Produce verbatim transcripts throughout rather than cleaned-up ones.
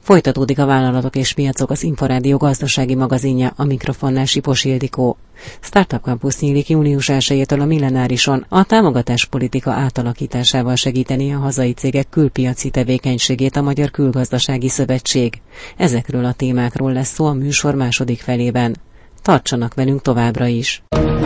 Folytatódik a Vállalatok és Piacok, az Inforádió gazdasági magazinja, a mikrofonnál Sipos Ildikó. Startup Campus nyílik június elsejétől a Millenárison, a támogatáspolitika átalakításával segíteni a hazai cégek külpiaci tevékenységét a Magyar Külgazdasági Szövetség. Ezekről a témákról lesz szó a műsor második felében. Tartsanak velünk továbbra is!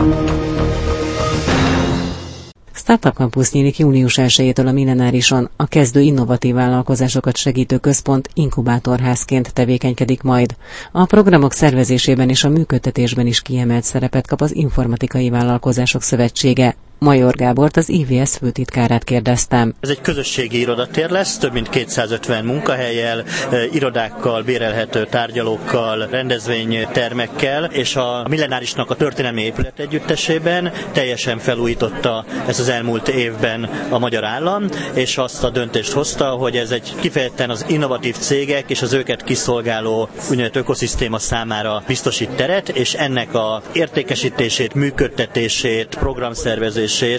Startup Campus nyílik június elsejétől a Millenárison, a kezdő innovatív vállalkozásokat segítő központ inkubátorházként tevékenykedik majd. A programok szervezésében és a működtetésben is kiemelt szerepet kap az Informatikai Vállalkozások Szövetsége. Major Gábort, az I V S főtitkárát kérdeztem. Ez egy közösségi irodatér lesz, több mint kétszázötven munkahellyel, irodákkal, bérelhető tárgyalókkal, rendezvénytermekkel, és a Millenárisnak a történelmi épület együttesében teljesen felújította ezt az elmúlt évben a magyar állam, és azt a döntést hozta, hogy ez egy kifejezetten az innovatív cégek és az őket kiszolgáló úgynevezett ökoszisztéma számára biztosít teret, és ennek a értékesítését, működtetését, programszervezését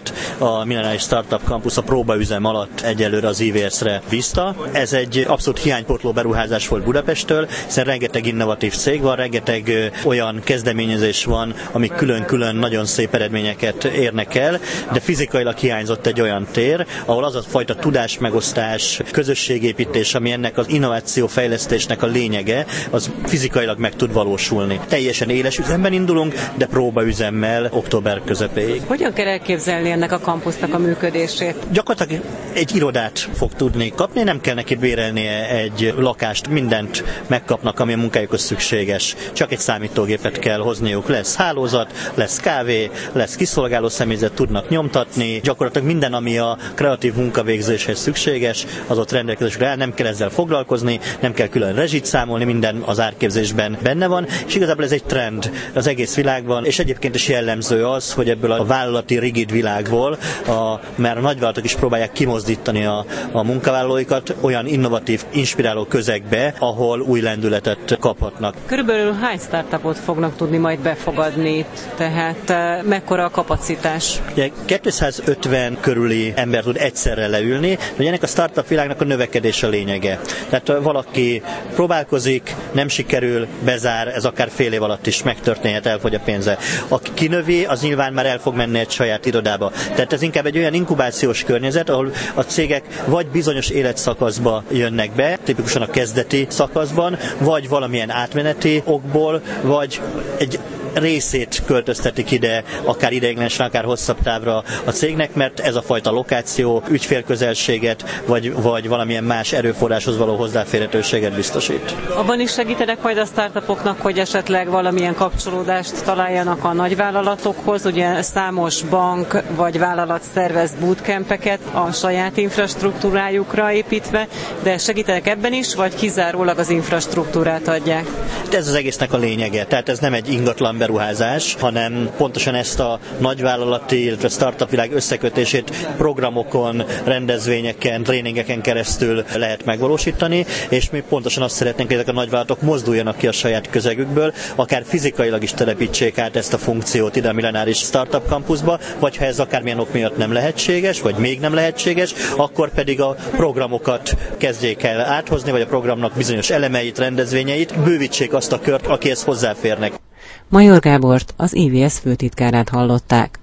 a Millenáris Startup Campus a próbaüzem alatt egyelőre az I V S-re bízta. Ez egy abszolút hiánypótló beruházás volt Budapesttől, hiszen rengeteg innovatív cég van, rengeteg olyan kezdeményezés van, amik külön-külön nagyon szép eredményeket érnek el, de fizikailag hiányzott egy olyan tér, ahol az a fajta tudásmegosztás, közösségépítés, ami ennek az innovációfejlesztésnek a lényege, az fizikailag meg tud valósulni. Teljesen éles üzemben indulunk, de próbaüzemmel október közepéig. Hogyan kell elképzelni ennek a kampusznak a működését? Gyakorlatilag egy irodát fog tudni kapni, nem kell neki bérelnie egy lakást, mindent megkapnak, ami a munkájukhoz szükséges. Csak egy számítógépet kell hozniuk. Lesz hálózat, lesz kávé, lesz kiszolgáló személyzet, tudnak nyomtatni. Gyakorlatilag minden, ami a kreatív munkavégzéshez szükséges, az ott rendelkezésre áll, nem kell ezzel foglalkozni, nem kell külön rezsit számolni, minden az árképzésben benne van, és igazából ez egy trend az egész világban, és egyébként is jellemző az, hogy ebből a vállalati rigid világból, a, mert a nagyvállalatok is próbálják kimozdítani a, a munkavállalóikat olyan innovatív, inspiráló közegbe, ahol új lendületet kaphatnak. Körülbelül hány startupot fognak tudni majd befogadni, tehát mekkora a kapacitás? Ugye kétszázötven körüli ember tud egyszerre leülni, de ennek a startup világnak a növekedés a lényege. Tehát valaki próbálkozik, nem sikerül, bezár, ez akár fél év alatt is megtörténhet, elfogy a pénze. Aki kinövi, az nyilván már el fog menni egy saját irodába. Tehát ez inkább egy olyan inkubációs környezet, ahol a cégek vagy bizonyos életszakaszba jönnek be, tipikusan a kezdeti szakaszban, vagy valamilyen átmeneti okból, vagy egy részét költöztetik ide, akár ideiglenesen, akár hosszabb távra a cégnek, mert ez a fajta lokáció ügyfélközelséget, vagy, vagy valamilyen más erőforráshoz való hozzáférhetőséget biztosít. Abban is segítenek majd a startupoknak, hogy esetleg valamilyen kapcsolódást találjanak a nagyvállalatokhoz, ugye számos bank vagy vállalat szervez bootcampeket a saját infrastruktúrájukra építve, de segítenek ebben is, vagy kizárólag az infrastruktúrát adják? Ez az egésznek a lényege, tehát ez nem egy ingatlan beruházás, hanem pontosan ezt a nagyvállalati, illetve startup világ összekötését programokon, rendezvényeken, tréningeken keresztül lehet megvalósítani, és mi pontosan azt szeretnénk, hogy ezek a nagyvállalatok mozduljanak ki a saját közegükből, akár fizikailag is telepítsék át ezt a funkciót ide a Millenáris Startup Campusba, vagy ha ez akármilyen ok miatt nem lehetséges, vagy még nem lehetséges, akkor pedig a programokat kezdjék el áthozni, vagy a programnak bizonyos elemeit, rendezvényeit, bővítsék azt a kört, akihez hozzáférnek. Major Gábort, az I V S főtitkárát hallották.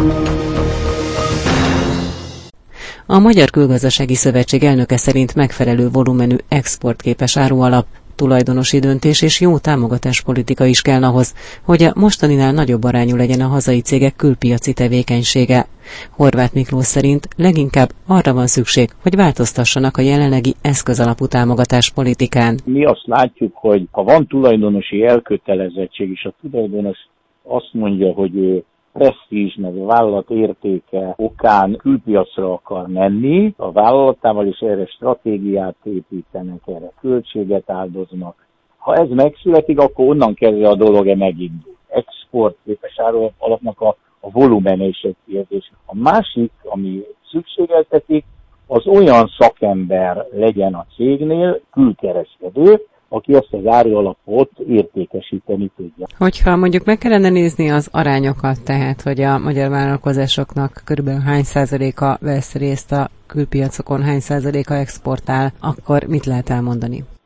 A Magyar Külgazdasági Szövetség elnöke szerint megfelelő volumenű exportképes árualap, tulajdonosi döntés és jó támogatáspolitika is kell ahhoz, hogy a mostaninál nagyobb arányú legyen a hazai cégek külpiaci tevékenysége. Horváth Miklós szerint leginkább arra van szükség, hogy változtassanak a jelenlegi eszközalapú támogatáspolitikán. Mi azt látjuk, hogy ha van tulajdonosi elkötelezettség, és a tulajdonos azt mondja, hogy ő presztízs, meg a vállalat értéke okán külpiacra akar menni, a vállalatával is erre stratégiát építenek, erre költséget áldoznak. Ha ez megszületik, akkor onnan kezdve a dolog megindul. Exportképes áru alapnak a, a volumen és egy kérdés. A másik, ami szükségeltetik, az olyan szakember legyen a cégnél, külkereskedő, aki azt az árualapot értékesíteni tudja. Hogyha mondjuk meg kellene nézni az arányokat, tehát hogy a magyar vállalkozásoknak körülbelül hány százaléka vesz részt a külpiacokon, hány százaléka exportál, akkor mit lehet elmondani?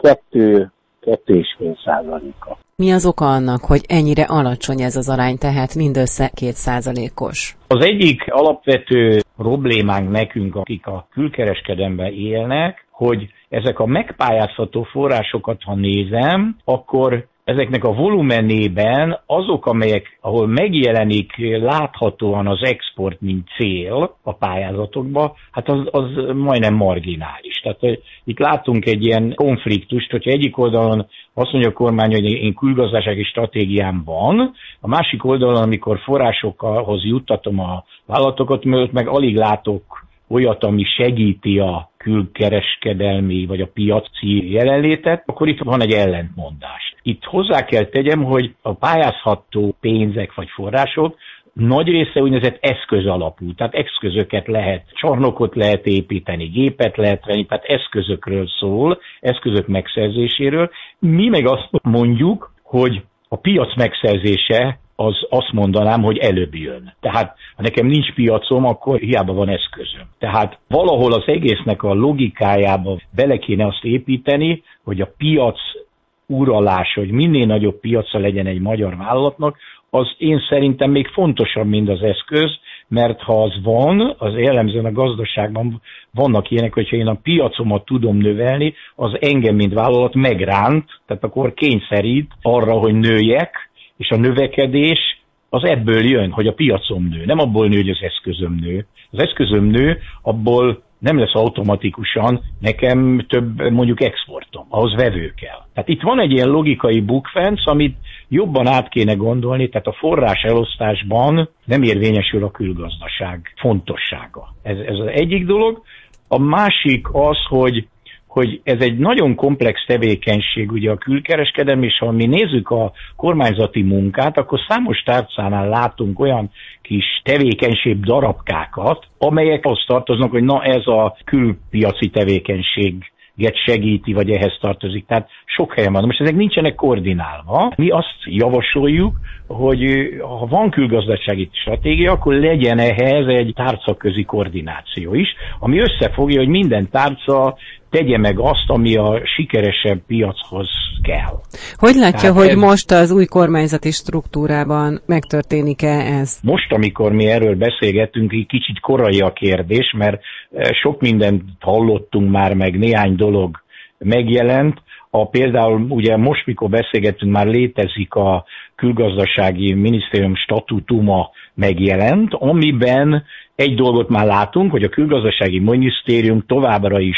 kettő, kettő és fél százaléka. Mi az oka annak, hogy ennyire alacsony ez az arány, tehát mindössze két százalékos? Az egyik alapvető problémánk nekünk, akik a külkereskedelemben élnek, hogy ezek a megpályázható forrásokat, ha nézem, akkor ezeknek a volumenében azok, amelyek, ahol megjelenik láthatóan az export, mint cél a pályázatokban, hát az, az majdnem marginális. Tehát itt látunk egy ilyen konfliktust, hogyha egyik oldalon azt mondja a kormány, hogy én külgazdasági stratégiám van, a másik oldalon, amikor forrásokhoz juttatom a vállalatokat, mert meg alig látok olyat, ami segíti a külkereskedelmi vagy a piaci jelenlétet, akkor itt van egy ellentmondás. Itt hozzá kell tegyem, hogy a pályázható pénzek vagy források nagy része úgynevezett eszköz alapú, tehát eszközöket lehet, csarnokot lehet építeni, gépet lehet venni, tehát eszközökről szól, eszközök megszerzéséről. Mi meg azt mondjuk, hogy a piac megszerzése az azt mondanám, hogy előbb jön. Tehát, ha nekem nincs piacom, akkor hiába van eszközöm. Tehát valahol az egésznek a logikájába bele kéne azt építeni, hogy a piac uralása, hogy minél nagyobb piaca legyen egy magyar vállalatnak, az én szerintem még fontosabb, mint az eszköz, mert ha az van, az jellemzően a gazdaságban vannak ilyenek, hogyha én a piacomat tudom növelni, az engem, mint vállalat megránt, tehát akkor kényszerít arra, hogy nőjek, és a növekedés az ebből jön, hogy a piacom nő. Nem abból nő, hogy az eszközöm nő. Az eszközöm nő, abból nem lesz automatikusan nekem több mondjuk exportom. Ahhoz vevő kell. Tehát itt van egy ilyen logikai bukfenc, amit jobban át kéne gondolni, tehát a forrás elosztásban nem érvényesül a külgazdaság fontossága. Ez, ez az egyik dolog. A másik az, hogy hogy ez egy nagyon komplex tevékenység, ugye a külkereskedelem, és ha mi nézzük a kormányzati munkát, akkor számos tárcánál látunk olyan kis tevékenység darabkákat, amelyek ahhoz tartoznak, hogy na ez a külpiaci tevékenység segíti, vagy ehhez tartozik. Tehát sok helyen van. Most ezek nincsenek koordinálva. Mi azt javasoljuk, hogy ha van külgazdasági stratégia, akkor legyen ehhez egy tárcaközi koordináció is, ami összefogja, hogy minden tárca tegye meg azt, ami a sikeresebb piachoz kell. Hogy látja, Tehát hogy ez... most az új kormányzati struktúrában megtörténik-e ez? Most, amikor mi erről beszélgetünk, egy kicsit korai a kérdés, mert sok mindent hallottunk már, meg néhány dolog megjelent. A, például ugye most, mikor beszélgetünk, már létezik a külgazdasági minisztérium statútuma megjelent, amiben egy dolgot már látunk, hogy a külgazdasági minisztérium továbbra is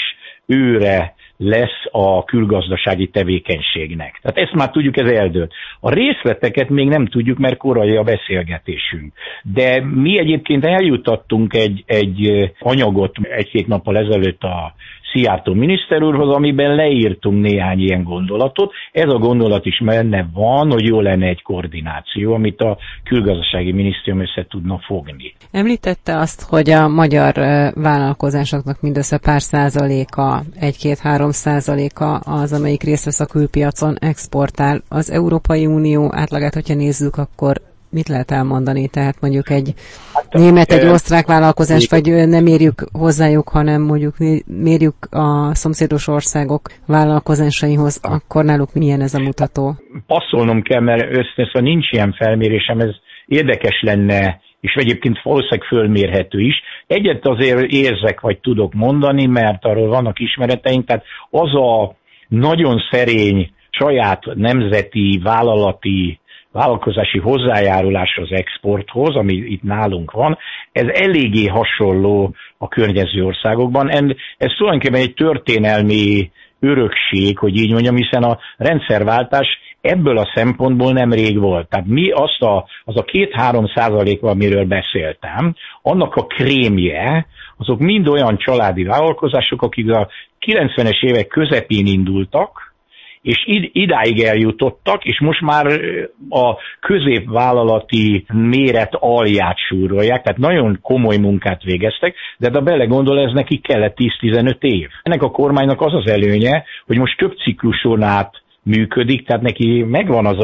őre lesz a külgazdasági tevékenységnek. Tehát ezt már tudjuk, ez eldőlt. A részleteket még nem tudjuk, mert korai a beszélgetésünk. De mi egyébként eljutottunk egy, egy anyagot egy-két nappal ezelőtt a Szijjártó miniszter úrhoz, amiben leírtunk néhány ilyen gondolatot. Ez a gondolat is benne van, hogy jó lenne egy koordináció, amit a külgazdasági minisztérium össze tudna fogni. Említette azt, hogy a magyar vállalkozásoknak mindössze pár százaléka, egy-két-három százaléka az, amelyik részt vesz a külpiacon, exportál. Az Európai Unió átlagát, hogyha nézzük, akkor mit lehet elmondani? Tehát mondjuk egy hát, német, egy osztrák vállalkozás, vagy nem mérjük hozzájuk, hanem mondjuk mérjük a szomszédos országok vállalkozásaihoz, akkor náluk milyen ez a mutató? Passzolnom kell, mert összesen nincs ilyen felmérésem, ez érdekes lenne, és egyébként valószínűleg fölmérhető is. Egyet azért érzek, vagy tudok mondani, mert arról vannak ismereteink, tehát az a nagyon szerény saját nemzeti, vállalati vállalkozási hozzájárulás az exporthoz, ami itt nálunk van, ez eléggé hasonló a környező országokban. Ez tulajdonképpen egy történelmi örökség, hogy így mondjam, hiszen a rendszerváltás ebből a szempontból nem rég volt. Tehát mi azt a, az a két-három százalék, amiről beszéltem, annak a krémje, azok mind olyan családi vállalkozások, akik a kilencvenes évek közepén indultak, és id- idáig eljutottak, és most már a középvállalati méret alját súrolják, tehát nagyon komoly munkát végeztek, de ha belegondol, ez neki kellett tíz-tizenöt év. Ennek a kormánynak az az előnye, hogy most több cikluson át működik, tehát neki megvan az a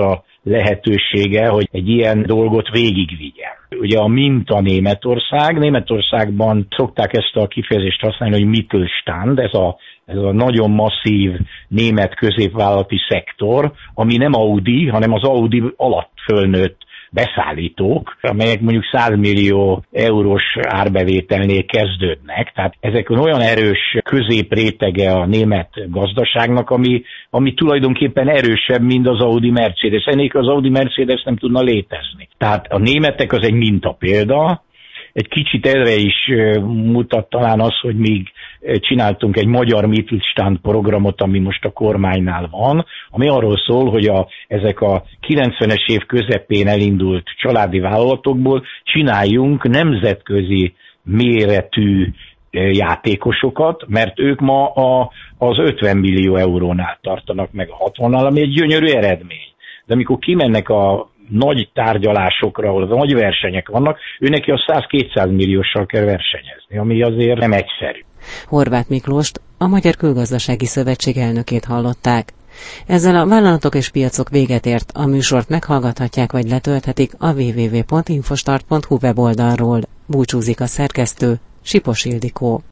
lehetősége, hogy egy ilyen dolgot végigvigyen. Ugye a minta Németország, Németországban szokták ezt a kifejezést használni, hogy Mittelstand, ez a, ez a nagyon masszív német középvállalati szektor, ami nem Audi, hanem az Audi alatt fölnőtt beszállítók, amelyek mondjuk száz millió eurós árbevételnél kezdődnek. Tehát ezek olyan erős középrétege a német gazdaságnak, ami, ami tulajdonképpen erősebb, mint az Audi Mercedes. Ennél az Audi Mercedes nem tudna létezni. Tehát a németek az egy mintapélda. Egy kicsit erre is mutat talán az, hogy még csináltunk egy magyar Mittelstand programot, ami most a kormánynál van, ami arról szól, hogy a, ezek a kilencvenes év közepén elindult családi vállalatokból csináljunk nemzetközi méretű játékosokat, mert ők ma a, az ötven millió eurónál tartanak meg a hatvannal, ami egy gyönyörű eredmény. De amikor kimennek a nagy tárgyalásokra, ahol a nagy versenyek vannak, ő neki a száz-kétszáz millióssal kell versenyezni, ami azért nem egyszerű. Horváth Miklóst, a Magyar Külgazdasági Szövetség elnökét hallották. Ezzel a Vállalatok és piacok véget ért, a műsort meghallgathatják vagy letölthetik a double-u double-u double-u pont infostart pont hu weboldalról. Búcsúzik a szerkesztő, Sipos Ildikó.